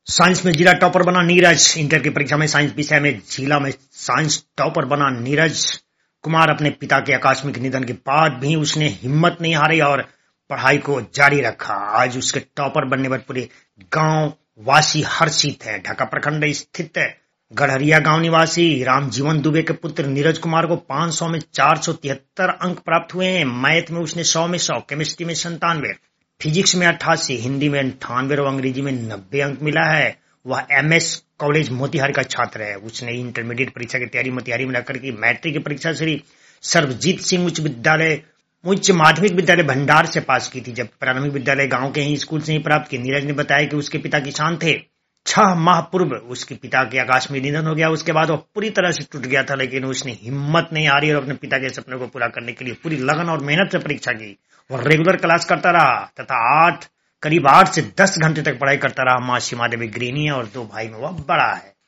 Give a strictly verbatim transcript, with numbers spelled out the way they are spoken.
Science में जिला topper बना नीरज। इंटर की परीक्षा में साइंस विषय में जिला में साइंस टॉपर बना नीरज कुमार। अपने पिता के आकस्मिक निधन के बाद भी उसने हिम्मत नहीं हारी और पढ़ाई को जारी रखा। आज उसके टॉपर बनने पर पूरे गांव वासी हर्षित है। ढाका प्रखंड स्थित गढ़हरिया गांव निवासी रामजीवन दुबे के पुत्र नीरज कुमार को पाँच सौ में चार सौ तिहत्तर अंक प्राप्त हुए हैं। मैथ में उसने सौ में सौ, केमिस्ट्री में संतानवे, फिजिक्स में अट्ठासी, हिंदी में अंठानवे और अंग्रेजी में नब्बे अंक मिला है। वह एमएस कॉलेज मोतिहारी का छात्र है। उसने इंटरमीडिएट परीक्षा की तैयारी मोतिहारी में रखकर की। मैट्रिक की परीक्षा श्री सर्वजीत सिंह उच्च विद्यालय उच्च माध्यमिक विद्यालय भंडार से पास की थी, जब प्राथमिक विद्यालय गांव के ही स्कूल से ही प्राप्त की। नीरज ने बताया कि उसके पिता किसान थे। छह माह पूर्व उसके पिता के आकस्मिक निधन हो गया। उसके बाद वह पूरी तरह से टूट गया था, लेकिन उसने हिम्मत नहीं हारी और अपने पिता के सपने को पूरा करने के लिए पूरी लगन और मेहनत से परीक्षा की। वह रेगुलर क्लास करता रहा तथा आठ करीब आठ से दस घंटे तक पढ़ाई करता रहा। माँ सीमा देवी गृहिणी है और दो भाई में वह बड़ा है।